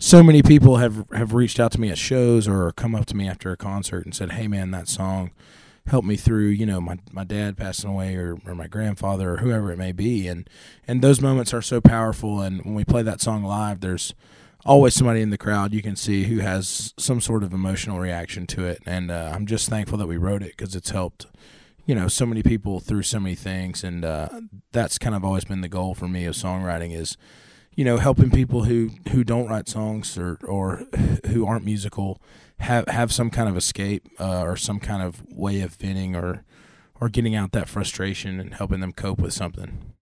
so many people have reached out to me at shows or come up to me after a concert and said, hey man, that song helped me through, my dad passing away or my grandfather or whoever it may be. And those moments are so powerful. And when we play that song live, there's always somebody in the crowd you can see who has some sort of emotional reaction to it. And I'm just thankful that we wrote it because it's helped, so many people through so many things. And that's kind of always been the goal for me of songwriting is, helping people who don't write songs or who aren't musical have some kind of escape or some kind of way of venting or getting out that frustration and helping them cope with something.